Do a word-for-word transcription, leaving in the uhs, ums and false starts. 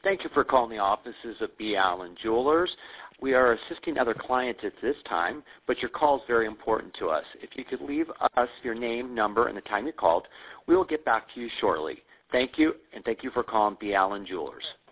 Thank you for calling the offices of B. Allen Jewelers. We are assisting other clients at this time, but your call is very important to us. If you could leave us your name, number, and the time you called, we will get back to you shortly. Thank you, and thank you for calling B. Allen Jewelers.